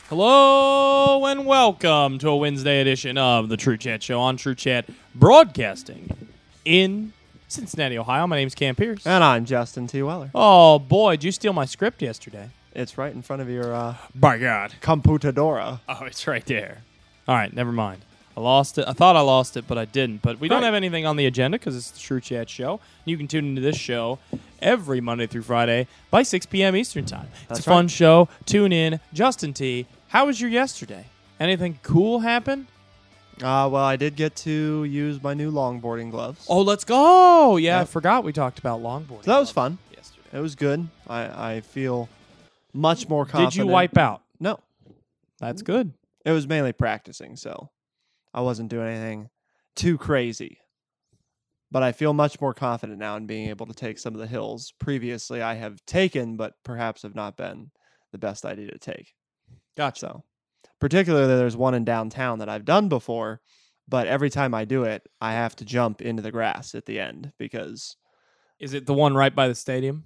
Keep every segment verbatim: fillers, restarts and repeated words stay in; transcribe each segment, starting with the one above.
Hello and welcome to a Wednesday edition of the True Chat Show on True Chat, broadcasting in Cincinnati, Ohio. My name's Cam Pierce. And I'm Justin T. Weller. Oh, boy, did you steal my script yesterday? It's right in front of your uh, By God. computadora. Oh, it's right there. All right, never mind. I lost it. I thought I lost it, but I didn't. But we don't Right. have anything on the agenda because it's the True Chat Show. You can tune into this show every Monday through Friday by six p.m. Eastern Time. It's That's a fun right. show. Tune in. Justin T., how was your yesterday? Anything cool happen? Uh, well, I did get to use my new longboarding gloves. Oh, let's go. Yeah, I Yep. forgot we talked about longboarding. So that was fun. Yesterday. It was good. I, I feel much more confident. Did you wipe out? No. That's good. It was mainly practicing, so I wasn't doing anything too crazy. But I feel much more confident now in being able to take some of the hills previously I have taken, but perhaps have not been the best idea to take. Gotcha. So, particularly, there's one in downtown that I've done before, but every time I do it, I have to jump into the grass at the end because, Is it the one right by the stadium?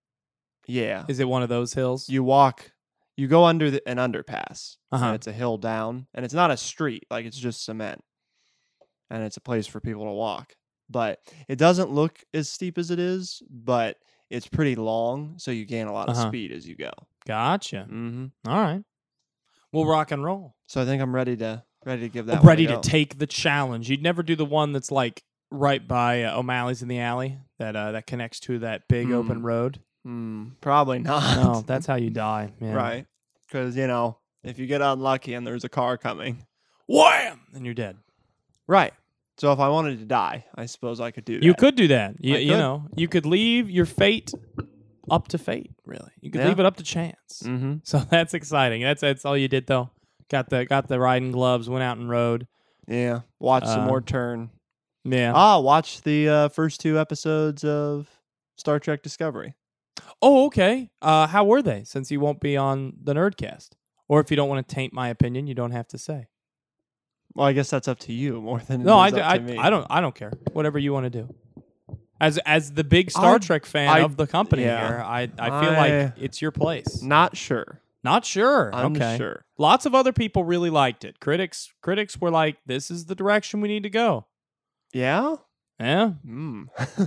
yeah, Is it one of those hills? you walk, you go under the, an underpass, Uh-huh. and it's a hill down, and it's not a street, like it's just cement, and it's a place for people to walk. But it doesn't look as steep as it is, but it's pretty long, so you gain a lot Uh-huh. of speed as you go. Gotcha. Mm-hmm. All right. We'll rock and roll. So I think I'm ready to ready to give that. one Ready a to go. take the challenge. You'd never do the one that's like right by uh, O'Malley's in the alley that uh, that connects to that big Hmm. open road. Hmm, probably not. No, that's how you die, man. Right. Because, you know, if you get unlucky and there's a car coming. Wham! And you're dead. Right. So if I wanted to die, I suppose I could do that. You could do that. You, I you could. know, you could leave your fate up to fate, really. You could Yeah. leave it up to chance. Mm-hmm. So that's exciting. That's that's all you did though. Got the got the riding gloves, went out and rode. Yeah. Watch some Uh, more turn. Yeah. Ah, watch the uh, first two episodes of Star Trek Discovery. Oh, okay. Uh, how were they? Since you won't be on the Nerdcast, or if you don't want to taint my opinion, you don't have to say. Well, I guess that's up to you more than No, it I, is up I, to me. I don't. I don't care. Whatever you want to do. As as the big Star I- Trek fan I- of the company yeah. here, I I feel I- like it's your place. Not sure. Not sure. Okay. Unsure. Lots of other people really liked it. Critics critics were like, "This is the direction we need to go." Yeah? Yeah. Hmm.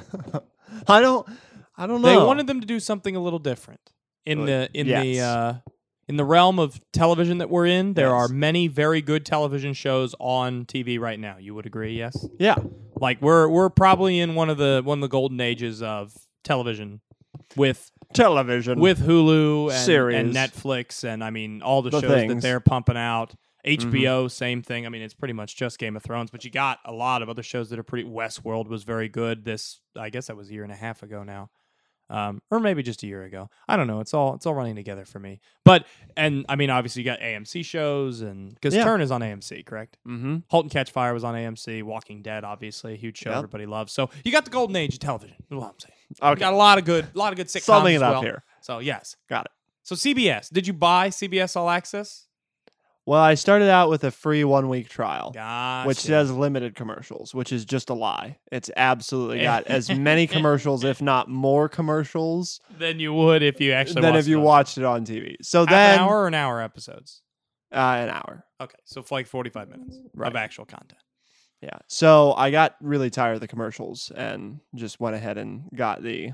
I don't I don't know. They wanted them to do something a little different in Uh, the in the yes. uh, in the realm of television that we're in. There are Yes. many very good television shows on T V right now. You would agree? Yes. Yeah. Like we're we're probably in one of the one of the golden ages of television with Television. with Hulu and, Series. and Netflix and I mean all the, The shows that things. they're pumping out. H B O, Mm-hmm. same thing. I mean, it's pretty much just Game of Thrones, but you got a lot of other shows that are pretty. Westworld was very good. This, I guess, that was a year and a half ago now, um, or maybe just a year ago. I don't know. It's all it's all running together for me. But and I mean, obviously, you got A M C shows, and because Yeah. Turn is on A M C, correct? Mm-hmm. *Halt and Catch Fire* was on A M C. *Walking Dead*, obviously, a huge show Yep. everybody loves. So you got the golden age of television. Is what I'm saying. You Okay. got a lot of good, a lot of good sitcoms Summing as it up well. here. So yes, Got it. so C B S. Did you buy C B S All Access? Well, I started out with a free one week trial. Gotcha. Which says limited commercials, which is just a lie. It's absolutely got as many commercials, if not more commercials, than you would if you actually than watched if you it on- watched it on T V. So Half then, an hour or an hour episodes. uh, an hour. Okay, so for like forty-five minutes of Right. actual content. Yeah. So I got really tired of the commercials and just went ahead and got the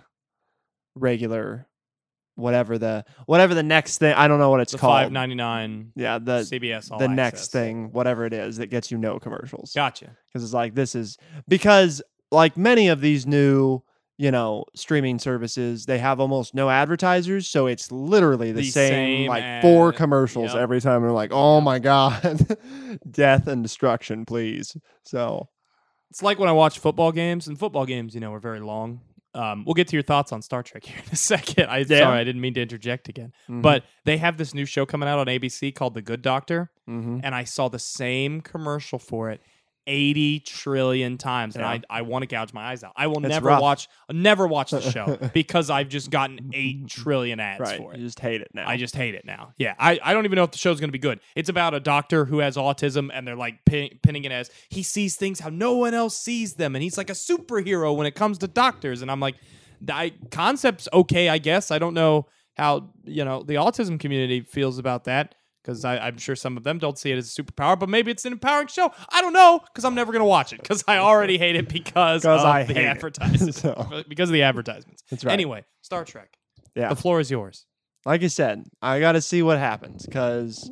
regular, whatever the whatever the next thing. I don't know what it's The called. five ninety-nine Yeah, the C B S All the next Access. thing, whatever it is, that gets you no commercials. Gotcha. Because it's like this is because like many of these new you know streaming services, they have almost no advertisers, so it's literally the, The same, same like four ad. commercials Yep. every time. And we're like, oh my god, death and destruction, please. So It's like when I watch football games, and football games, you know, are very long. Um, we'll get to your thoughts on Star Trek here in a second. I Yeah. sorry, I didn't mean to interject again. mhm, But they have this new show coming out on A B C called The Good Doctor, mhm. and I saw the same commercial for it eighty trillion times, and Yeah. I I want to gouge my eyes out. I will It's never rough. watch never watch the show because I've just gotten eight trillion ads right, for it. you just hate it now. I just hate it now. Yeah, I, I don't even know if the show's going to be good. It's about a doctor who has autism, and they're like pin, pinning it as he sees things how no one else sees them, and he's like a superhero when it comes to doctors. And I'm like, the I, concept's okay, I guess. I don't know how you know the autism community feels about that because I'm sure some of them don't see it as a superpower, but maybe it's an empowering show. I don't know because I'm never going to watch it because I already hate it because of I the hate it. advertisements. So- Because of the advertisements. That's right. Anyway, Star Trek. Yeah. The floor is yours. Like I said, I got to see what happens because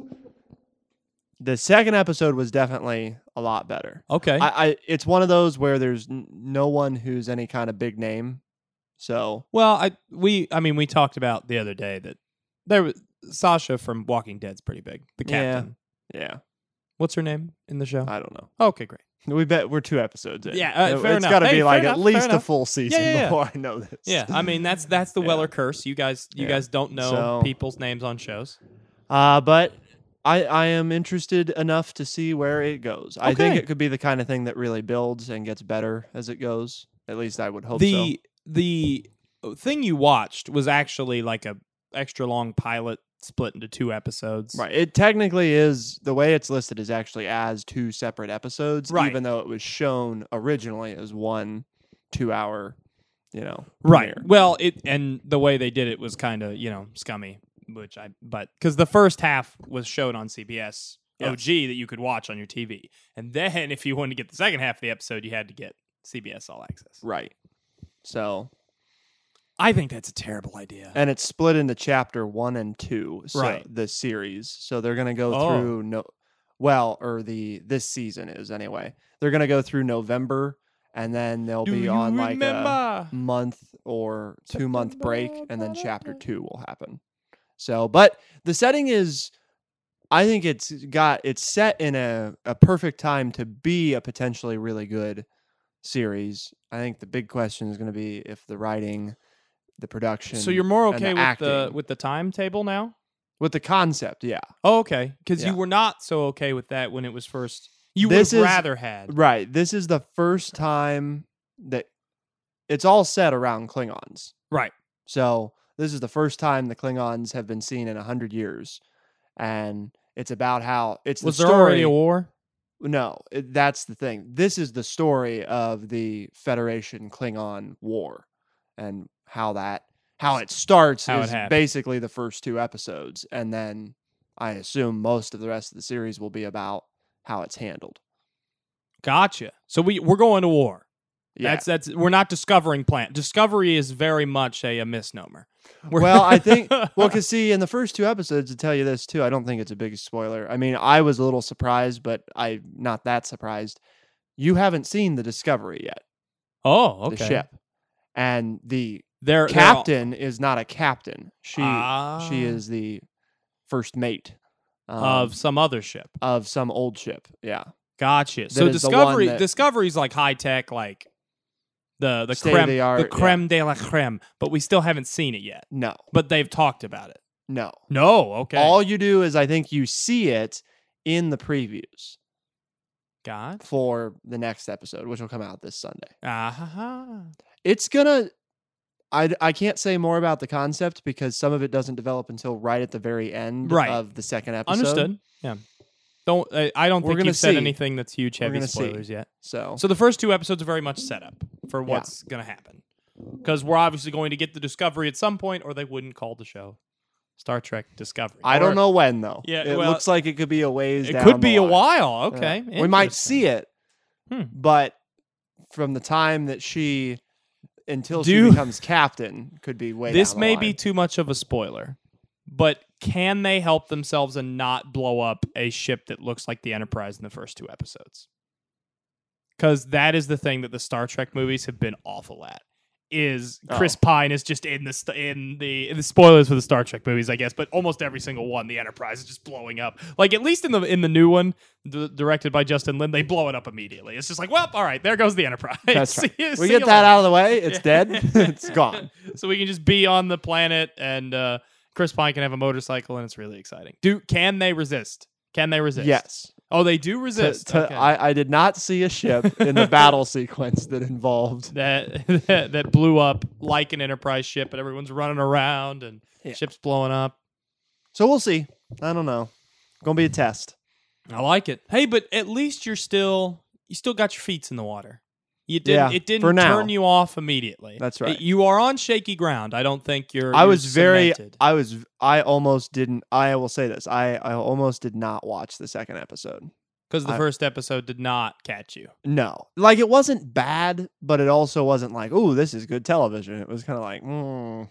the second episode was definitely a lot better. Okay. I, I it's one of those where there's n- no one who's any kind of big name. So well, I we I mean we talked about the other day that there was Sasha from Walking Dead's pretty big. The Yeah. captain. yeah, What's her name in the show? I don't know. Okay, great. We bet we're two episodes in. Yeah, uh, It- fair it's enough. got to Hey, be fair like enough, at fair least a enough. full season yeah, yeah. before I know this. Yeah, I mean that's that's the Yeah. Weller curse. You guys you Yeah. guys don't know So- people's names on shows. Uh, but I, I am interested enough to see where it goes. I think Okay. it could be the kind of thing that really builds and gets better as it goes. At least I would hope the the thing you watched was actually like a extra long pilot split into two episodes. so. Right. It technically is, the way it's listed is actually as two separate episodes, Right. even though it was shown originally as one two hour, you know. Right. premiere. Well, it and the way they did it was kind of, you know, scummy, which I but cuz the first half was shown on C B S Yes. O G that you could watch on your T V. And then if you wanted to get the second half of the episode, you had to get C B S All Access. Right. So, I think that's a terrible idea. and it's split into chapter one and two. So Right. the series. So they're going to go Oh. through no, well, or the, this season is anyway. They're going to go through November and then they'll Do be you on like a remember? month or two month break, and then chapter two will happen. So, but the setting is, I think it's got, it's set in a, a perfect time to be a potentially really good series. I think the big question is going to be if the writing, the production. So you're more and okay the with the acting. with the timetable now? with the concept, yeah. Oh, okay. Because Yeah. you were not so okay with that when it was first. You would This have is- rather had. Right. This is the first time that it's all set around Klingons. Right. So this is the first time the Klingons have been seen in a hundred years, and it's about how it's Was the there story. already a war? No, it, that's the thing. This is the story of the Federation Klingon War, and how that how it starts How it is happened. basically the first two episodes, and then I assume most of the rest of the series will be about how it's handled. Gotcha. So we we're going to war. Yeah. That's that's we're not discovering plant. Discovery is very much a, a misnomer. We're- Well, I think well, because see, in the first two episodes, to tell you this too, I don't think it's a big spoiler. I mean, I was a little surprised, but I'm not that surprised. You haven't seen the Discovery yet, oh, okay. the ship, and the They're, captain is not a captain. She Ah. she is the first mate um, of some other ship. of some old ship. Yeah, Gotcha. So is the one Discovery that- Discovery's like high tech, like the the State of creme the the, art, yeah. creme de la creme, but we still haven't seen it yet. no, But they've talked about it. no. No, okay. All you do is I think you see it in the previews God. for the next episode, which will come out this Sunday. Ah. It's gonna. I, I can't say more about the concept because some of it doesn't develop until right at the very end Right. of the second episode. Understood. Yeah. Don't I, I don't We're think gonna you've said see. anything that's huge We're heavy gonna see. spoilers yet. So, So the first two episodes are very much set up for what's going to happen. Because we're obviously going to get the Discovery at some point, or they wouldn't call the show Star Trek Discovery. I Or don't know when though. Yeah, it well, looks like it could be a ways. It down could the be a line. while. Okay. Yeah. We might Interesting. see it, Hmm. but from the time that she until Do- she becomes captain could be way. This down the may line. be too much of a spoiler, but can they help themselves and not blow up a ship that looks like the Enterprise in the first two episodes? Because that is the thing that the Star Trek movies have been awful at. Is Chris Oh. Pine is just in the st- in the in the spoilers for the Star Trek movies, I guess, but almost every single one, the Enterprise is just blowing up. Like at least in the in the new one, d- directed by Justin Lin, they blow it up immediately. It's just like, well, all right, there goes the Enterprise. That's right. See you- We see get you that later. out of the way. It's Yeah. dead. It's gone. So we can just be on the planet, and uh, Chris Pine can have a motorcycle, and it's really exciting. Do can they resist? Can they resist? Yes. Oh, they do To- resist. to- Okay. I, I did not see a ship in the battle sequence that involved. that, that that blew up like an Enterprise ship, and everyone's running around, and Yeah. ship's blowing up. So we'll see. I don't know. Gonna be a test. I like it. Hey, but at least you're still you still got your feet in the water. You didn't. Yeah, it didn't for now. turn you off immediately. That's right. You are on shaky ground. I don't think you're. I you're was very. cemented. I was. I almost didn't. I will say this. I. I almost did not watch the second episode. Because the I- first episode did not catch you. No, like it wasn't bad, but it also wasn't like, oh, this is good television. It was kind of like, mm.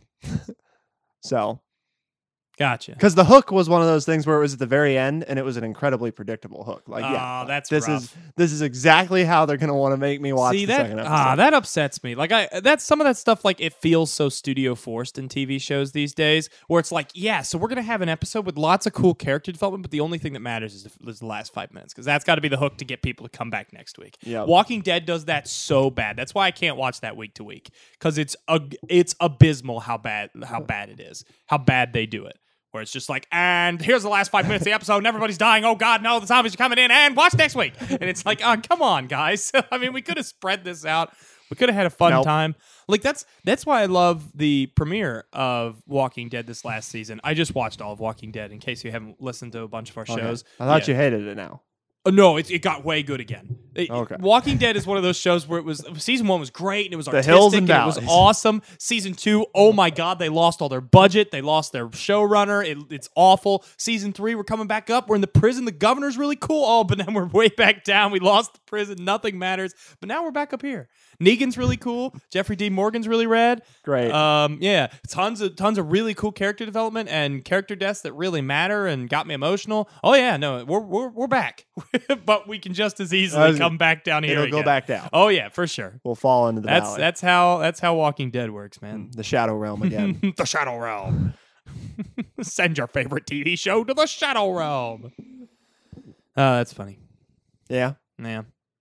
So. Gotcha. Because the hook was one of those things where it was at the very end, and it was an incredibly predictable hook. Like, yeah, Oh, that's this rough. is this is exactly how they're going to want to make me watch See the that? second episode. Ah, that upsets me. Like I, that's some of that stuff. Like it feels so studio forced in T V shows these days, where it's like, yeah, so we're gonna have an episode with lots of cool character development, but the only thing that matters is the, is the last five minutes because that's got to be the hook to get people to come back next week. Yep. Walking Dead does that so bad. That's why I can't watch that week to week because it's a, it's abysmal how bad how bad it is, how bad they do it. Where it's just like, and here's the last five minutes of the episode, and everybody's dying. Oh God, no, the zombies are coming in, and watch next week. And it's like, oh, come on, guys. I mean, we could have spread this out. We could have had a fun Nope. time. Like that's that's why I love the premiere of Walking Dead this last season. I just watched all of Walking Dead. In case you haven't listened to a bunch of our Okay. shows, I thought Yeah. you hated it now. Uh, no, it, it got way good again. It- Okay. Walking Dead is one of those shows where it was season one was great and it was The artistic hills and and it was valleys. awesome. Season two, oh my God, they lost all their budget. They lost their showrunner. It, it's awful. Season three, we're coming back up. We're in the prison. The governor's really cool. Oh, but then we're way back down. We lost the prison. Nothing matters. But now we're back up here. Negan's really cool. Jeffrey D. Morgan's really rad. Great. Um, yeah, tons of tons of really cool character development and character deaths that really matter and got me emotional. Oh yeah, no, we're we're we're back, but we can just as easily Uh, come back down here. It'll go again. back down. Oh yeah, for sure. We'll fall into the That's valley. that's how that's how Walking Dead works, man. the shadow realm again. The Shadow Realm. Send your favorite T V show to the Shadow Realm. Oh, that's funny. Yeah. Yeah.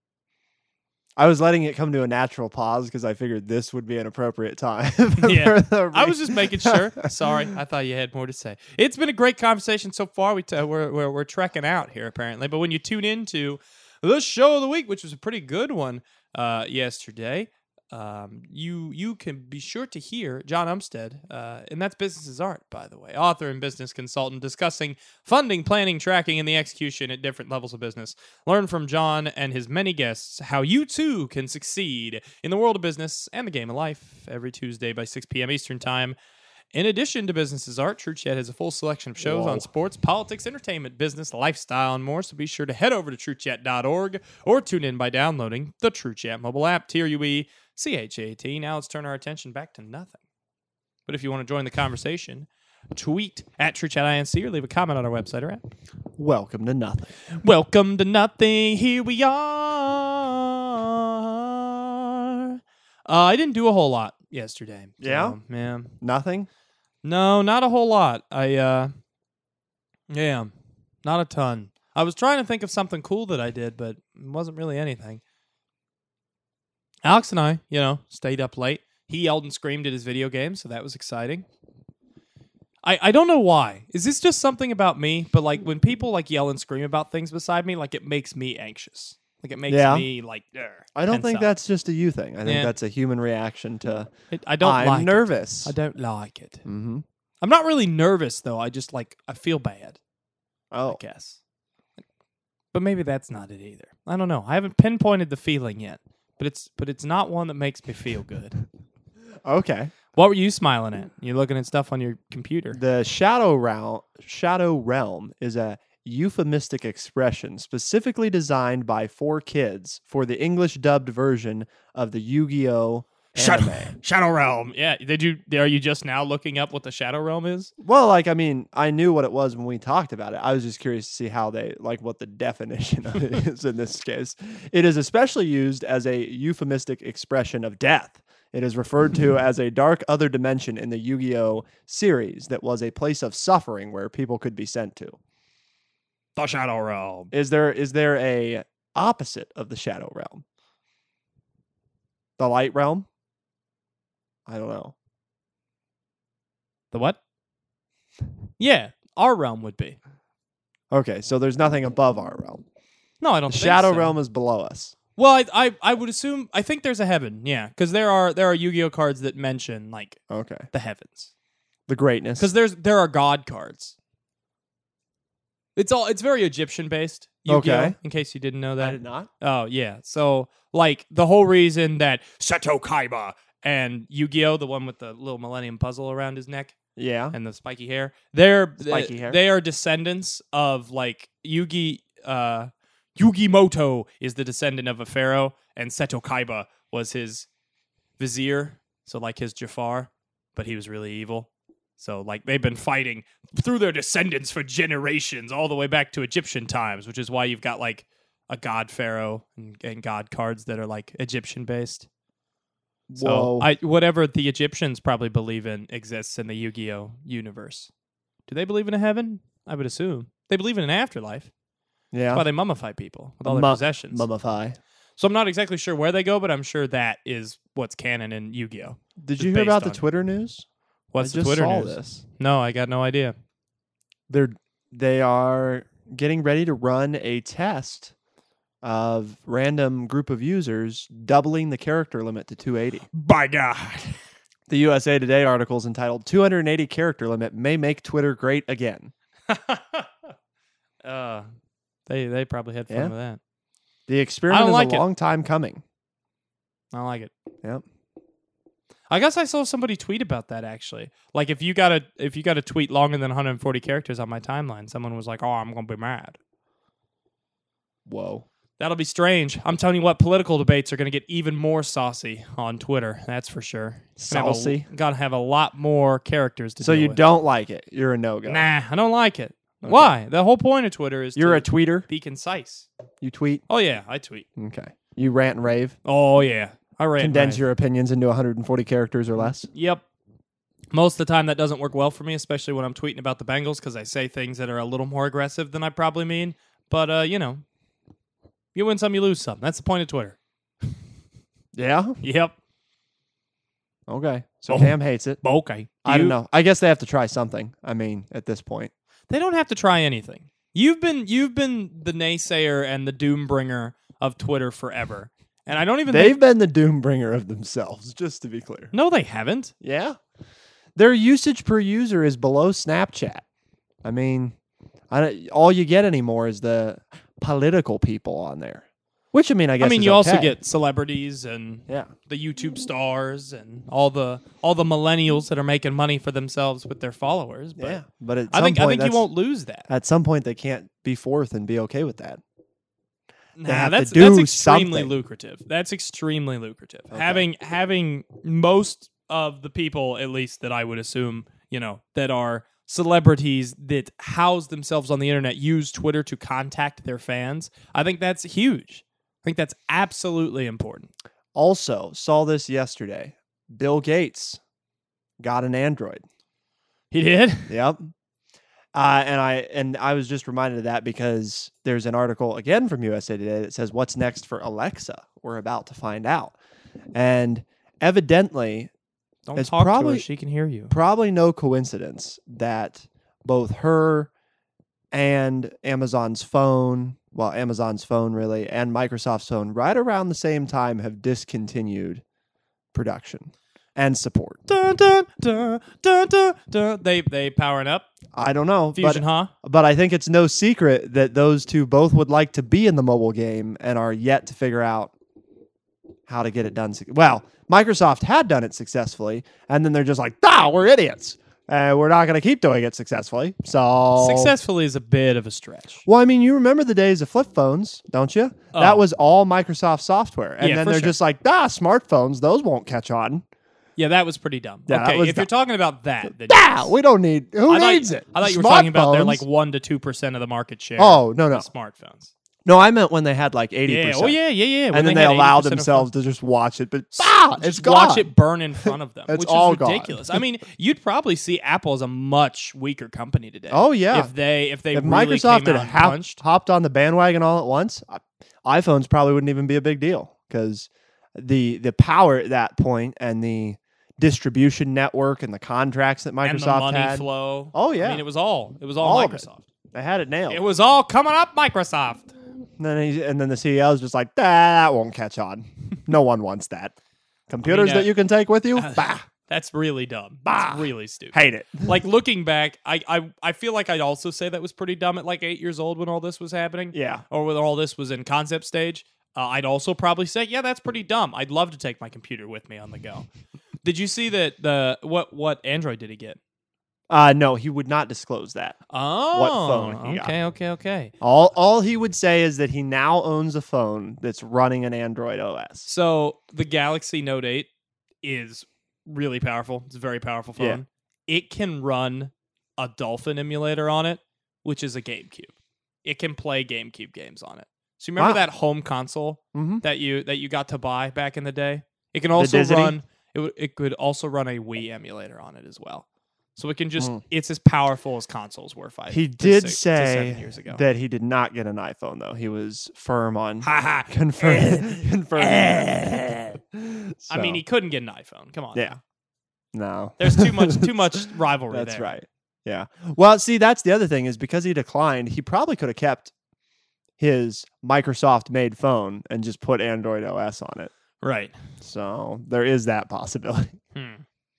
I was letting it come to a natural pause because I figured this would be an appropriate time. for Yeah. the I re- was just making sure. Sorry, I thought you had more to say. It's been a great conversation so far. We t- we're, we're we're trekking out here apparently, but when you tune into the show of the week, which was a pretty good one uh, yesterday, um, you you can be sure to hear John Umstead, uh, and that's Business is Art, by the way, author and business consultant, discussing funding, planning, tracking, and the execution at different levels of business. Learn from John and his many guests how you too can succeed in the world of business and the game of life every Tuesday by six p.m. Eastern Time. In addition to Business is Art, True Chat has a full selection of shows Whoa. on sports, politics, entertainment, business, lifestyle, and more. So be sure to head over to true chat dot org or tune in by downloading the True Chat mobile app, T R U E C H A T. Now let's turn our attention back to nothing. But if you want to join the conversation, tweet at TrueChatINC or leave a comment on our website or app. Welcome to nothing. Welcome to nothing. Here we are. Uh, I didn't do a whole lot yesterday. Yeah? So, yeah. Nothing? No, not a whole lot. I, uh, yeah, not a ton. I was trying to think of something cool that I did, but it wasn't really anything. Alex and I, you know, stayed up late. He yelled and screamed at his video game, so that was exciting. I, I don't know why. Is this just something about me? But like when people like yell and scream about things beside me, like it makes me anxious. Like it makes Yeah. me like. "Ugh," I don't tense think up. that's just a you thing. I think Yeah. that's a human reaction to It, I don't I'm like it. nervous. I don't like it. Mm-hmm. I'm not really nervous though. I just like I feel bad. Oh, I guess. But maybe that's not it either. I don't know. I haven't pinpointed the feeling yet, but it's but it's not one that makes me feel good. okay. What were you smiling at? You're looking at stuff on your computer. The shadow realm, shadow realm is a euphemistic expression specifically designed by four kids for the English dubbed version of the Yu-Gi-Oh Shadow, anime. Shadow Realm. Yeah. Did you? Are you just now looking up what the Shadow Realm is? Well, like I mean, I knew what it was when we talked about it. I was just curious to see how they like what the definition of it is in this case. It is especially used as a euphemistic expression of death. It is referred to as a dark other dimension in the Yu-Gi-Oh series that was a place of suffering where people could be sent to. The Shadow Realm. Is there is there a opposite of the shadow realm? The light realm? I don't know. The what? Yeah, our realm would be. Okay, so there's nothing above our realm. No, I don't. The think shadow so. realm is below us. Well, I, I I would assume. I think there's a heaven. Yeah, because there are there are Yu-Gi-Oh cards that mention like Okay. the heavens. The greatness. Because there's there are God cards. It's all it's very Egyptian based. Yu-Gi-Oh, Okay. in case you didn't know that. I did not. Oh yeah. So like the whole reason that Seto Kaiba and Yu-Gi-Oh, the one with the little Millennium Puzzle around his neck Yeah. and the spiky hair, they're Spiky hair. they are descendants of like Yugi. Uh, Yugi Moto is the descendant of a pharaoh, and Seto Kaiba was his vizier. So like his Jafar, but he was really evil. So like they've been fighting through their descendants for generations, all the way back to Egyptian times, which is why you've got like a god pharaoh and, and god cards that are like Egyptian based. So Whoa. I whatever the Egyptians probably believe in exists in the Yu-Gi-Oh universe. Do they believe in a heaven? I would assume they believe in an afterlife. yeah. That's why they mummify people with all their Mu- possessions. Mummify. So I'm not exactly sure where they go, but I'm sure that is what's canon in Yu-Gi-Oh. Did It's you hear about based the on- Twitter news? What's I just the Twitter saw news? this. No, I got no idea. They're they are getting ready to run a test of random group of users doubling the character limit to two eighty. By God. The U S A Today article is entitled two hundred eighty character limit may make Twitter great again. uh, they they probably had fun Yeah. with that. The experiment is like a it. long time coming. I like it. Yep. I guess I saw somebody tweet about that actually. Like if you got a if you got a tweet longer than one hundred forty characters on my timeline, someone was like, "Oh, I'm going to be mad." Whoa. That'll be strange. I'm telling you what, political debates are going to get even more saucy on Twitter. That's for sure. Saucy? Got to have a lot more characters to So deal you with. don't like it. You're a no-go. Nah, I don't like it. Okay. Why? The whole point of Twitter is You're to a tweeter. be concise. You tweet. Oh yeah, I tweet. Okay. You rant and rave. Oh yeah, I rant. and Condense rave. your opinions into one hundred forty characters or less. Yep. Most of the time, that doesn't work well for me, especially when I'm tweeting about the Bengals because I say things that are a little more aggressive than I probably mean. But uh, you know, you win some, you lose some. That's the point of Twitter. Yeah. Yep. Okay. So Oh. Cam hates it. Okay. I don't You- know. I guess they have to try something. I mean, at this point. They don't have to try anything. You've been you've been the naysayer and the doom bringer of Twitter forever, and I don't even. They've think, been the doom bringer of themselves, just to be clear. no, they haven't. Yeah. Their usage per user is below Snapchat. I mean, I don't, all you get anymore is the political people on there. Which, I mean, I guess I mean, is you also okay. get celebrities and Yeah. the YouTube stars and all the all the millennials that are making money for themselves with their followers. But Yeah. But at I some think point, I think you that's- won't lose that. At some point, they can't be fourth and be okay with that. Nah, have to that's do that's extremely something. lucrative. That's extremely lucrative. Okay. Having having most of the people, at least that I would assume, you know, that are celebrities that house themselves on the internet use Twitter to contact their fans. I think that's huge. I think that's absolutely important. Also, saw this yesterday. Bill Gates got an Android. He did? Yep. Uh, and I and I was just reminded of that because there's an article again from U S A Today that says what's next for Alexa. We're about to find out. And evidently, Don't It's talk to probably- her. She can hear you. probably no coincidence that both her and Amazon's phone, well, Amazon's phone really, and Microsoft's phone right around the same time have discontinued production and support. Dun, dun, dun, dun, dun, dun. They they powering up. I don't know, Fusion, but huh? but I think it's no secret that those two both would like to be in the mobile game and are yet to figure out how to get it done. suc- Well, Microsoft had done it successfully, and then they're just like, "Ah, we're idiots, and we're not going to keep doing it successfully." So Successfully is a bit of a stretch. Well, I mean, you remember the days of flip phones, don't you? Oh. That was all Microsoft software, and Yeah, then for they're sure. just like, "Ah, smartphones, those won't catch on." Yeah, that was pretty dumb. Yeah, that okay, was if you're dumb. talking about that, then Ah, yes. we don't need. Who I thought, needs it? I thought you were talking about their Smartphones? like one to two percent of the market share. Oh no, no, of smartphones. no! I meant when they had like eighty Yeah. percent. Oh yeah, yeah, yeah. When and then they, had allowed eighty percent of themselves phones. to just watch it, but ah, Just it's gone. watch it burn in front of them, It's which all is gone. ridiculous. I mean, you'd probably see Apple as a much weaker company today. Oh yeah, if they if they if really Microsoft came had out and hop- punched. hopped on the bandwagon all at once, i- iPhones probably wouldn't even be a big deal because the the power at that point and the distribution network and the contracts that and Microsoft the money had, flow. Oh, yeah. I mean, it was all it was all, All of it. Microsoft. they had it nailed. It was all coming up Microsoft. And then, he, and then the C E O is just like, ah, that won't catch on. No one wants that. Computers uh, that you can take with you? uh, bah. That's really dumb. Bah. That's really stupid. Hate it. Like looking back, I, I I feel like I'd also say that was pretty dumb at like eight years old when all this was happening. Yeah. Or when all this was in concept stage. Uh, I'd also probably say, yeah, that's pretty dumb. I'd love to take my computer with me on the go. Did you see that the what what Android did he get? Uh, no, he would not disclose that. Oh, What phone he got. okay, okay, okay. All all he would say is that he now owns a phone that's running an Android O S. So the Galaxy Note eight is really powerful. It's a very powerful phone. Yeah. It can run a Dolphin emulator on it, which is a GameCube. It can play GameCube games on it. So you remember Wow. that home console Mm-hmm. that you that you got to buy back in the day? It can also Disney? run it, w- it could also run a Wii emulator on it as well. So it can just Mm. it's as powerful as consoles were five. He to did six- to seven say years ago. that he did not get an iPhone, though. He was firm on Ha ha. confirming. confirming. I mean, So, he couldn't get an iPhone. Come on. yeah, no. There's too much too much rivalry That's there. right. Yeah. Well, see, that's the other thing is because he declined, he probably could have kept his Microsoft-made phone and just put Android O S on it. Right. So there is that possibility. Hmm.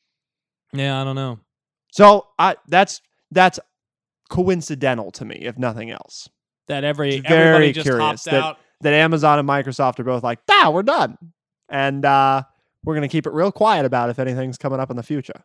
Yeah, I don't know. So I that's that's coincidental to me, if nothing else. That every It's very everybody just curious hopped that- out. That Amazon and Microsoft are both like, ah, we're done. And uh, we're going to keep it real quiet about if anything's coming up in the future.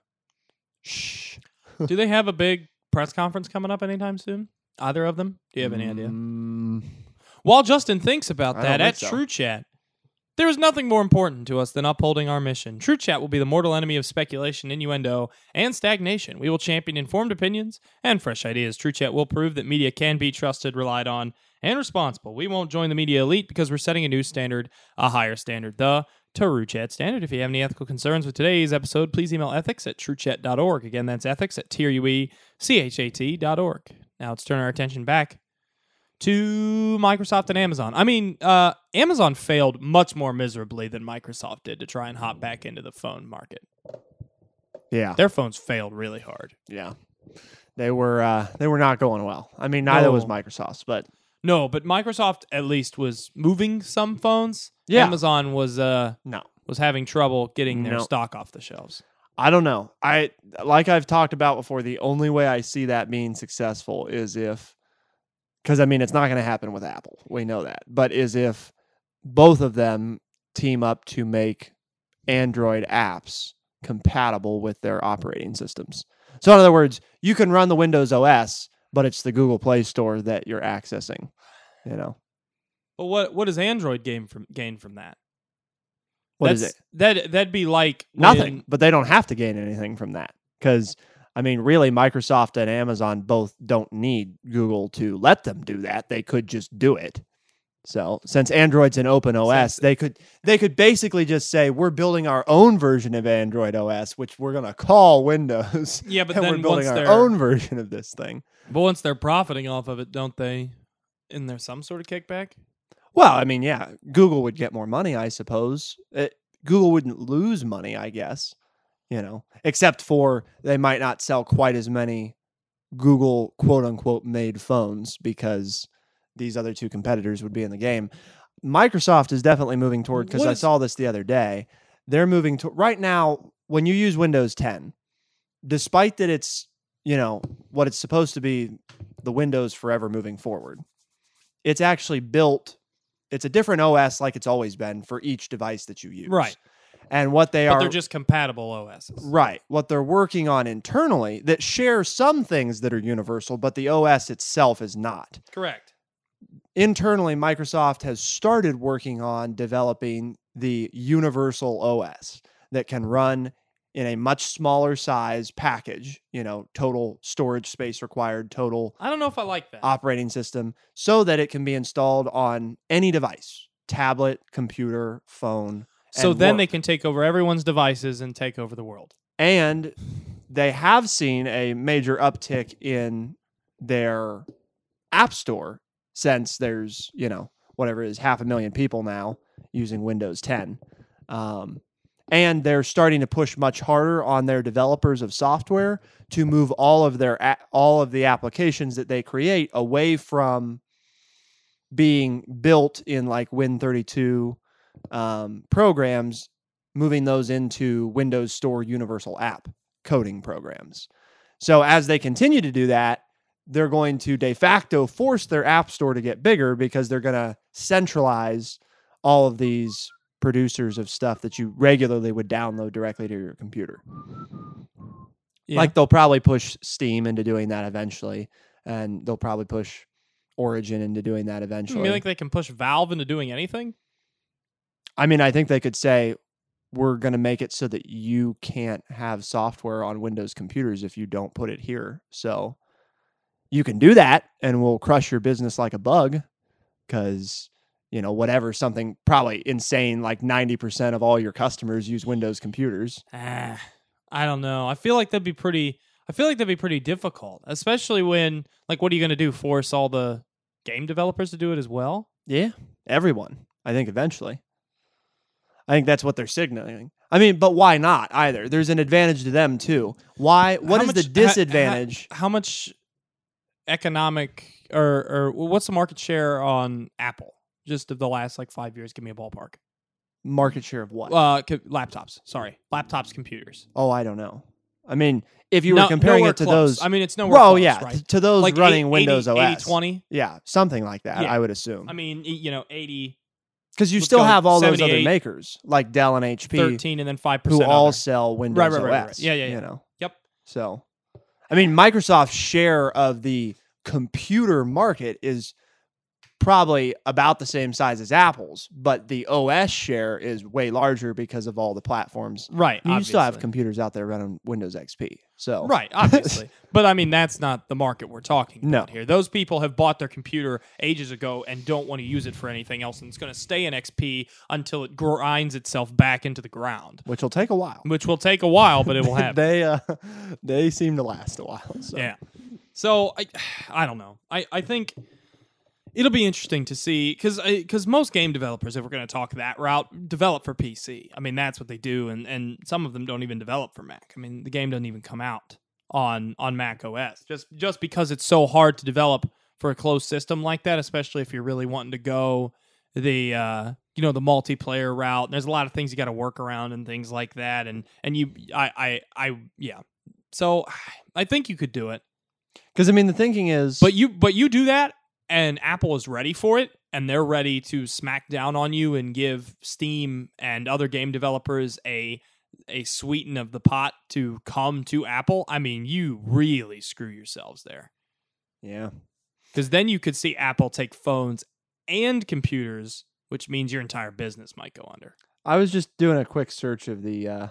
Shh. Do they have a big press conference coming up anytime soon? Either of them? Do you have any idea? Mm, While Justin thinks about I that don't at think so. True Chat, there is nothing more important to us than upholding our mission. True Chat will be the mortal enemy of speculation, innuendo, and stagnation. We will champion informed opinions and fresh ideas. True Chat will prove that media can be trusted, relied on, and responsible. We won't join the media elite because we're setting a new standard, a higher standard, the True Chat standard. If you have any ethical concerns with today's episode, please email ethics at truechat dot org. Again, that's ethics at T R U E C H A T dot org. Now let's turn our attention back to Microsoft and Amazon. I mean, uh, Amazon failed much more miserably than Microsoft did to try and hop back into the phone market. yeah. Their phones failed really hard. Yeah. They were uh, they were not going well. I mean, neither was No. Microsoft's, but No, but Microsoft at least was moving some phones. Yeah. Amazon was uh no. was having trouble getting their No. stock off the shelves. I don't know. I like I've talked about before, the only way I see that being successful is if because I mean it's not going to happen with Apple. We know that. But is if both of them team up to make Android apps compatible with their operating systems. So in other words, you can run the Windows O S, but it's the Google Play Store that you're accessing, you know. But what what does Android gain from gain from that? What is That's- it? That that'd be like Nothing, when- but they don't have to gain anything from that because, I mean, really, Microsoft and Amazon both don't need Google to let them do that. They could just do it. So, since Android's an open O S, Since- they could they could basically just say we're building our own version of Android O S, which we're going to call Windows. Yeah, but and then we're building once our they're own version of this thing. but once they're profiting off of it, don't they? Isn't there some sort of kickback? Well, I mean, yeah, Google would get more money, I suppose. It, Google wouldn't lose money, I guess, you know, except for they might not sell quite as many Google quote unquote made phones because these other two competitors would be in the game. Microsoft is definitely moving toward, because What I is- saw this the other day. They're moving to right now when you use Windows ten, despite that it's, you know, what it's supposed to be, the Windows forever moving forward. It's actually built, it's a different O S like it's always been for each device that you use. Right. And what they But are they're just compatible O Ss. right, what they're working on internally that share some things that are universal, but the O S itself is not. Correct. Internally, Microsoft has started working on developing the universal O S that can run in a much smaller size package, you know, total storage space required, total I don't know if I like that. operating system, so that it can be installed on any device, tablet, computer, phone. so and then work. they can take over everyone's devices and take over the world. And they have seen a major uptick in their app store since there's, you know, whatever it is, half a million people now using Windows ten. Um, and they're starting to push much harder on their developers of software to move all of their a- all of the applications that they create away from being built in like Win thirty-two um, programs moving those into Windows Store Universal App coding programs. So as they continue to do that, they're going to de facto force their app store to get bigger because they're going to centralize all of these producers of stuff that you regularly would download directly to your computer. Yeah. Like they'll probably push Steam into doing that eventually, and they'll probably push Origin into doing that You eventually. mean like they can push Valve into doing anything? I mean, I think they could say, we're going to make it so that you can't have software on Windows computers if you don't put it here. So you can do that, and we'll crush your business like a bug because, you know, whatever, something probably insane, like ninety percent of all your customers use Windows computers. Ah, I don't know. I feel like that'd be pretty. I feel like that'd be pretty difficult, especially when, like, what are you going to do? Force all the game developers to do it as well? Yeah, everyone, I think eventually. I think that's what they're signaling. I mean, but why not either? There's an advantage to them too. Why? What How is much- the ha- disadvantage? ha- how much economic or or what's the market share on Apple? Just of the last like five years, give me a ballpark. Market share of what? Uh, co- laptops. Sorry, laptops, computers. oh, I don't know. I mean, if you were No- comparing nowhere it to close. those, I mean, it's nowhere well, close, yeah, right? t- to those Like running eighty, Windows eighty, O S, eighty twenty. yeah, something like that. Yeah. I would assume. I mean, y- you know, eighty, Because you let's still go have all those other seventy-eight, makers like Dell and H P thirteen, and then five who percent. all other. sell Windows Right, right, right, O S. right, right. Yeah, yeah, yeah. You know. Yep. So, I mean, Microsoft's share of the computer market is probably about the same size as Apple's, but the O S share is way larger because of all the platforms. Right. I mean, you still have obviously. computers out there running Windows X P. So, Right, obviously. But I mean, that's not the market we're talking about No. here. Those people have bought their computer ages ago and don't want to use it for anything else, and it's going to stay in X P until it grinds itself back into the ground, which will take a while. which will take a while, but it will happen. they uh, they seem to last a while. So. Yeah. So I, I don't know. I, I think it'll be interesting to see because because most game developers, if we're going to talk that route, develop for P C. I mean, that's what they do, and and some of them don't even develop for Mac. I mean, the game doesn't even come out on on Mac O S just just because it's so hard to develop for a closed system like that, especially if you're really wanting to go the uh, you know the multiplayer route. There's a lot of things you got to work around and things like that, and and you I I I yeah. So I think you could do it. Because I mean, the thinking is, But you but you do that and Apple is ready for it and they're ready to smack down on you and give Steam and other game developers a a sweeten of the pot to come to Apple. I mean, you really screw yourselves there. yeah, Because then you could see Apple take phones and computers, which means your entire business might go under. I was just doing a quick search of the uh,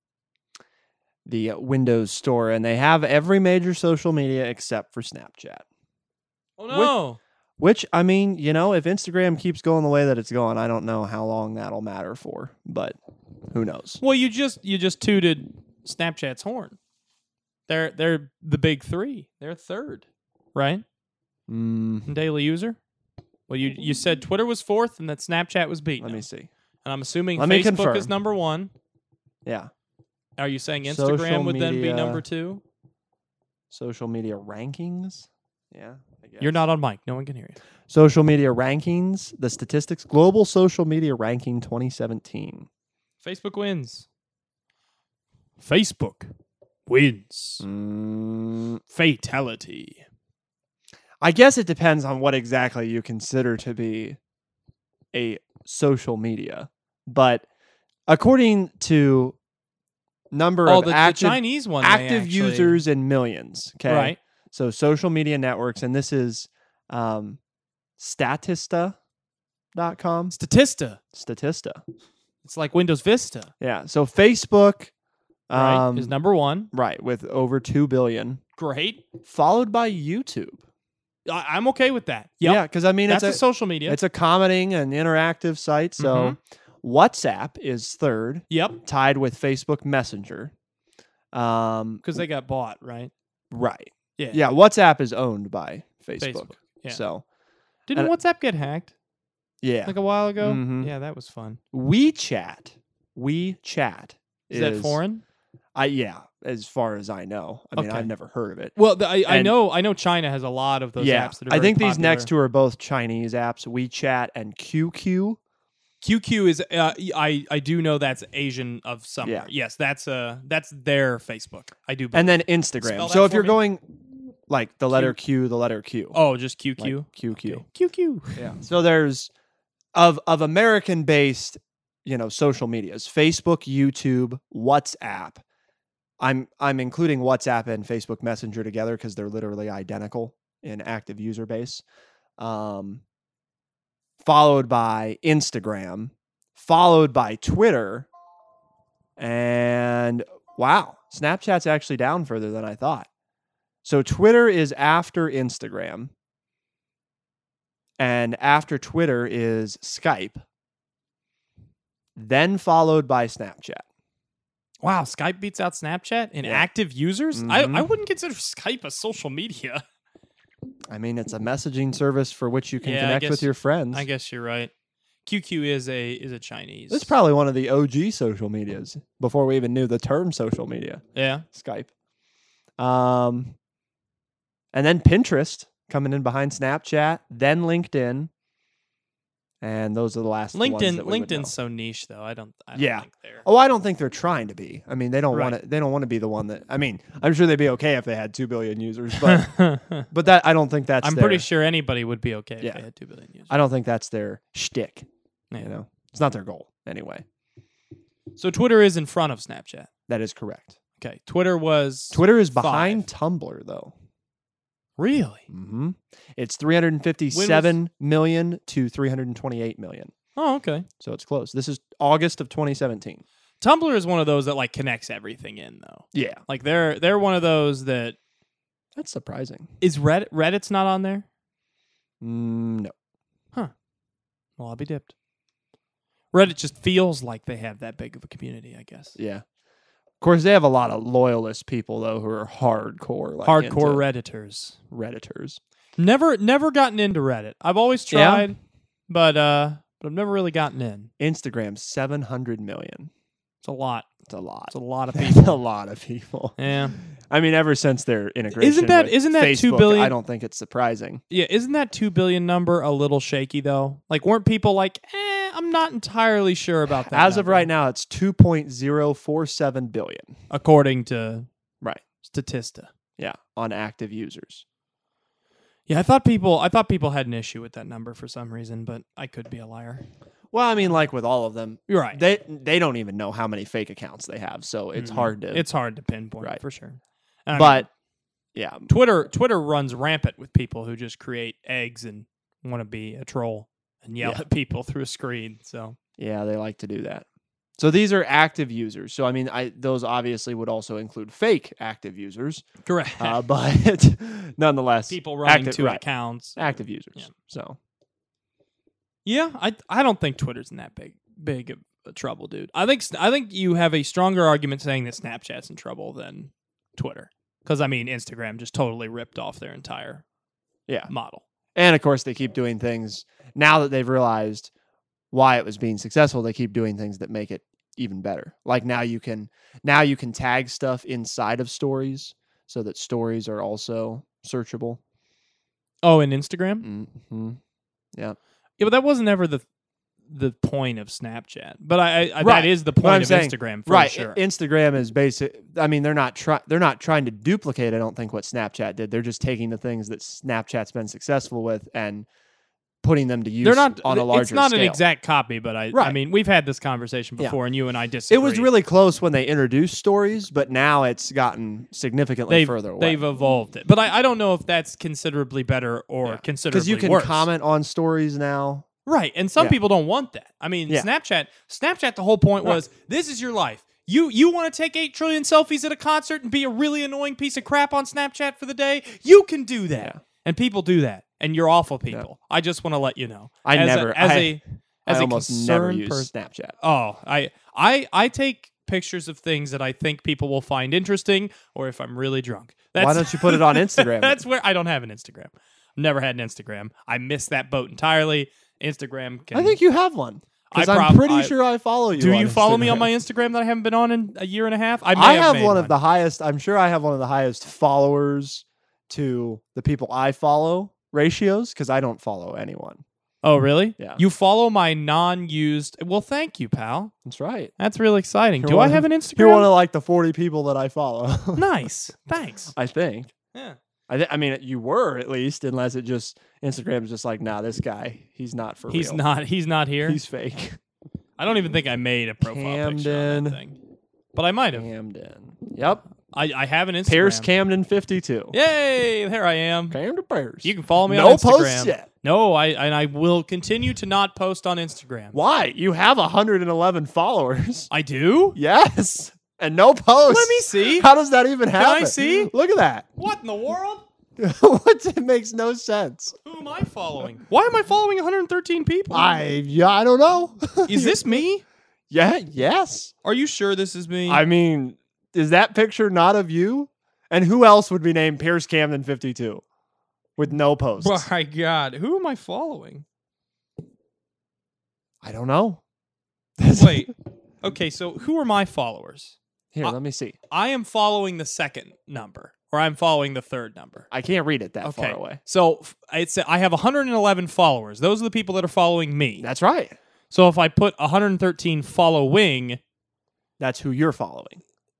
the uh, Windows Store, and they have every major social media except for Snapchat. Oh no. Which, I mean, you know, if Instagram keeps going the way that it's going, I don't know how long that'll matter for, but who knows? Well, you just you just tooted Snapchat's horn. They're they're the big three. They're third, right? Mm, In daily user. Well, you you said Twitter was fourth and that Snapchat was beaten. let me them. see. And I'm assuming Let me Facebook confirm. is number one. Yeah, Are you saying Instagram Social would then be media. number two? social media rankings. Yeah, I guess. You're not on mic. No one can hear you. Social media rankings, the statistics, global social media ranking twenty seventeen. Facebook wins. Facebook wins. Mm, Fatality. I guess it depends on what exactly you consider to be a social media. But according to number Oh, of the, the active, Chinese one. they active actually- users in millions. Okay. Right. So social media networks, and this is um, Statista dot com. Statista. Statista. It's like Windows Vista. Yeah. So Facebook Right. um, is number one. right, with over two billion, Great. followed by YouTube. I, I'm okay with that. Yep. Yeah, because I mean, That's it's a, a, social media. it's a commenting and interactive site. So Mhm. WhatsApp is third, Yep. tied with Facebook Messenger. Um, Because they got bought, right? right. Yeah. Yeah, WhatsApp is owned by Facebook. Facebook. Yeah. So Didn't and- WhatsApp get hacked yeah, like a while ago? Mhm. Yeah, that was fun. WeChat, WeChat Is, that foreign? I yeah, as far as I know. I mean, Okay. I've never heard of it. Well, the, I, I And- know I know China has a lot of those yeah, apps that are I very think these popular. next two are both Chinese apps, WeChat and Q Q. Q Q is uh, I I do know that's Asian of somewhere. Yeah. Yes, that's uh that's their Facebook. I do. Believe. And then Spell Instagram. that So if for you're me. going like the letter Q, the letter Q. Oh, just Q Q. Like Q Q. Okay. Q Q. Yeah. So there's of of American based, you know, social medias, Facebook, YouTube, WhatsApp. I'm I'm including WhatsApp and Facebook Messenger together because they're literally identical in active user base. Um, followed by Instagram, followed by Twitter, and wow, Snapchat's actually down further than I thought. So Twitter is after Instagram, and after Twitter is Skype, then followed by Snapchat. Wow, Skype beats out Snapchat in Yeah. active users? Mhm. I, I wouldn't consider Skype a social media. I mean, it's a messaging service for which you can Yeah, I connect guess- with your friends. I guess you're right. Q Q is a is a Chinese. It's probably one of the O G social medias before we even knew the term social media. yeah. Skype. Um, and then Pinterest coming in behind Snapchat, then LinkedIn, and those are the last ones LinkedIn that we would know. LinkedIn's so niche though. I don't I don't Yeah. think they're Oh, I don't think they're trying to be. I mean, they don't Right. want to. They don't want to be the one that. I mean, I'm sure they'd be okay if they had two billion users, but but that I don't think that's. I'm their, pretty sure anybody would be okay Yeah. if they had two billion users. I don't think that's their shtick. Yeah. You know, it's not their goal anyway. So Twitter is in front of Snapchat. That is correct. Okay. Twitter was Twitter is five. behind Tumblr though. Really? Mm-hmm. It's three hundred fifty-seven million to three hundred twenty-eight million. Oh, okay. So it's close. This is August of twenty seventeen. Tumblr is one of those that like connects everything in though. Yeah. Like they're they're one of those that That's surprising. is Reddit Reddit's not on there? Mm, no. Well, I'll be dipped. Reddit just feels like they have that big of a community, I guess. Yeah. Of course, they have a lot of loyalist people, though, who are hardcore. Like, Hardcore into Redditors. Redditors. Never never gotten into Reddit. I've always Yeah? tried, but uh but I've never really gotten in. Instagram, seven hundred million. It's a lot. It's a lot. It's a lot of It's a people. lot of people. Yeah. I mean, ever since their integration Isn't that- with isn't that Facebook, two billion I don't think it's surprising. Yeah, isn't that two billion number a little shaky though? Like weren't people like, "Eh, I'm not entirely sure about that." As of number," right now, it's two point zero four seven billion. according to Right. Statista. Yeah, on active users. Yeah, I thought people I thought people had an issue with that number for some reason, but I could be a liar. Well, I mean, like with all of them, You're right. they they don't even know how many fake accounts they have, so it's Mhm. hard to. It's hard to pinpoint Right. for sure. I but mean, yeah, Twitter Twitter runs rampant with people who just create eggs and want to be a troll and yell Yeah. at people through a screen. So yeah, they like to do that. So these are active users. So I mean, I those obviously would also include fake active users, correct. uh, but nonetheless, people running active- two right. accounts. active users. Yeah. So Yeah, I I don't think Twitter's in that big big of a trouble, dude. I think I think you have a stronger argument saying that Snapchat's in trouble than Twitter, because I mean Instagram just totally ripped off their entire yeah, model. and of course they keep doing things now that they've realized why it was being successful. They keep doing things that make it even better. Like now you can now you can tag stuff inside of stories so that stories are also searchable. Oh, and Instagram? Mm-hmm. Yeah, but that wasn't ever the the point of Snapchat. But I, I Right. that is the But point I'm of saying- Instagram for Right. sure. Instagram is basic. I mean, they're not trying. They're not trying to duplicate. I don't think what Snapchat did. They're just taking the things that Snapchat's been successful with and putting them to use. They're not on a larger It's not scale. an exact copy, but I I Right. mean we've had this conversation Yeah. before, and you and I disagree. It was really close when they introduced stories, but now it's gotten significantly they've, further away. They've evolved it, but I, I don't know if that's considerably better or Yeah. considerably Because you can worse. comment on stories now. Right, and some Yeah. people don't want that. I mean, Yeah. Snapchat. Snapchat. The whole point was this is your life. You you want to take eight trillion selfies at a concert and be a really annoying piece of crap on Snapchat for the day? You can do that, Yeah. and people do that, and you're awful people. I just want to let you know. I as never- a, as I- a as I a almost never concerned use pers- Snapchat. Oh, I I I take pictures of things that I think people will find interesting, or if I'm really drunk. That's, Why don't you put it on Instagram? That's where I don't have an Instagram. Never had an Instagram. I missed that boat entirely. Instagram can. I think you have one. Because I I'm prob- pretty I- sure I follow you. Do on you follow me on Instagram. my Instagram that I haven't been on in a year and a half? I, may I have, have made one of the highest. I'm sure I have one of the highest followers to the people I follow ratios because I don't follow anyone. Oh, really? Yeah. You follow my non-used. Well, thank you, pal. That's right. That's really exciting. You're Do one I have of- an You're Instagram? one of like the forty people that I follow. Nice. Thanks. I think. Yeah. I, th- I mean, you were at least, unless it just Instagram's just like, nah, this guy, he's not for He's real. not. He's not here. He's fake. I don't even think I made a profile picture on Camden. that thing, but I might have. Camden. Yep. I, I have an Instagram. Pierce Camden fifty-two. Yay! There I am. Camden Pierce. You can follow me no on Instagram. posts yet. No, I and I will continue to not post on Instagram. Why? You have one hundred eleven followers. I do? Yes. And no posts. Let me see. How does that even happen? I see? Look at that. What in the world? What? It makes no sense. Who am I following? Why am I following one hundred thirteen people? I yeah, I don't know. Is this me? Yeah, yes. Are you sure this is me? I mean, is that picture not of you? And who else would be named Pierce Camden fifty-two with no posts? Oh my God. Who am I following? I don't know. Wait. Okay, so who are my followers? Here, I- let me see. I am following the second number, or I'm following the third number. I can't read it that Okay. far away. So f- it's I have one hundred eleven followers. Those are the people that are following me. That's right. So if I put one hundred thirteen following, That's who you're following.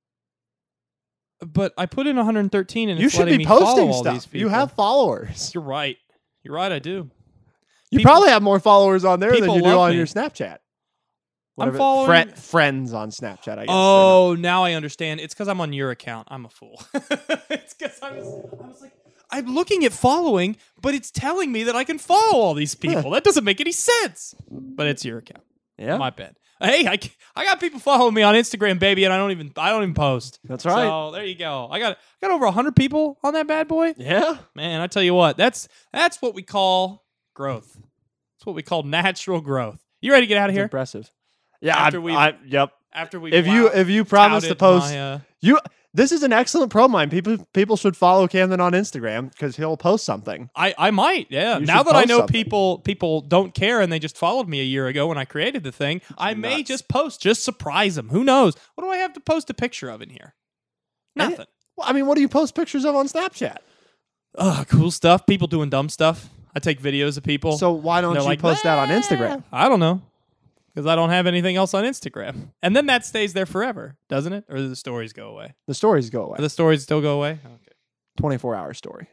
but I put in one hundred thirteen and You it's should letting be me follow posting all these stuff. people. You have followers. You're right. You're right. I do. You People- probably have more followers on there than people you do love on me. your Snapchat. I'm Whatever- following- Fri- friends on Snapchat, I guess. Oh, now I understand. It's because I'm on your account. I'm a fool. It's because I was, I was like, I'm looking at following, but it's telling me that I can follow all these people. That doesn't make any sense. But it's your account. Yeah, My bad. Hey, I, I got people following me on Instagram, baby, and I don't even I don't even post. that's right. So there you go. I got I got over hundred people on that bad boy. yeah. Man, I tell you what, that's that's what we call growth. That's what we call natural growth. You ready to get out of It's here? impressive. Yeah, After I, we've- I, yep. After we If you if you promise to post, my, uh, you this is an excellent pro mine. People people should follow Camden on Instagram because he'll post something. I, I might, yeah. You Now should that I post know something. people people don't care and they just followed me a year ago when I created the thing, I may nuts. just post, just surprise them. Who knows? What do I have to post a picture of in here? Any- Nothing. Well, I mean, what do you post pictures of on Snapchat? Oh, cool stuff. People doing dumb stuff. I take videos of people. So why don't They're you like, post that on "Ah." Instagram? I don't know. Because I don't have anything else on Instagram. And then that stays there forever, doesn't it? Or do the stories go away? The stories go Do away. the stories still go away? Okay. twenty-four hour story.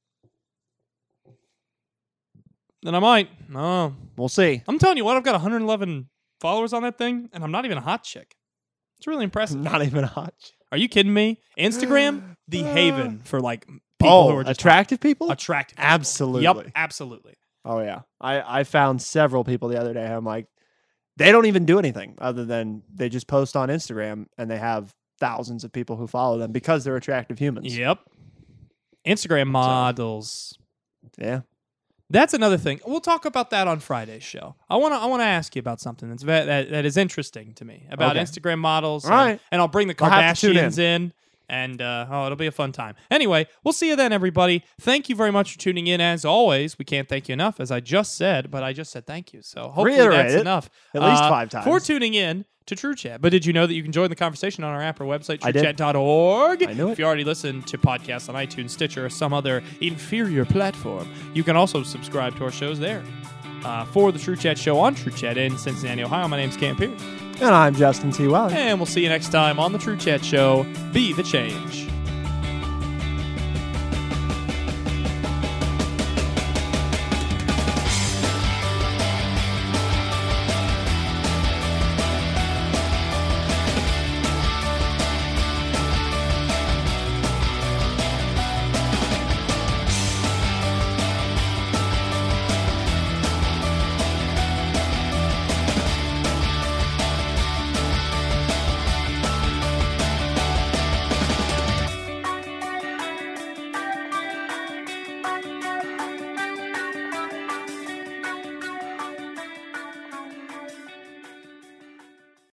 Then I might. No. We'll see. I'm telling you what, I've got one hundred eleven followers on that thing, and I'm not even a hot chick. It's really impressive. Not even a hot. chick. Are you kidding me? Instagram, the haven for like people Oh, who are just attractive people? attractive. people. Absolutely. Yep, absolutely. Oh yeah. I I found several people the other day. I'm like, they don't even do anything other than they just post on Instagram and they have thousands of people who follow them because they're attractive humans. Yep. Instagram models. Yeah. That's another thing. We'll talk about that on Friday's show. I want to. I want to ask you about something that's ve- that that is interesting to me about Okay. Instagram models. All and, right. and I'll bring the I'll have to tune Kardashians in, and uh, oh, it'll be a fun time. Anyway, we'll see you then, everybody. Thank you very much for tuning in. As always, we can't thank you enough, as I just said, but I just said thank you. So hopefully Reiterate that's it enough. at least uh, five times. for tuning in to True Chat. But did you know that you can join the conversation on our app or website, I true did. chat dot org? I knew it. If you already listen to podcasts on iTunes, Stitcher, or some other inferior platform, you can also subscribe to our shows there. Uh, for the True Chat Show on True Chat in Cincinnati, Ohio, my name's Cam Pierce. And I'm Justin T. Welly. And we'll see you next time on the True Chat Show. Be the change.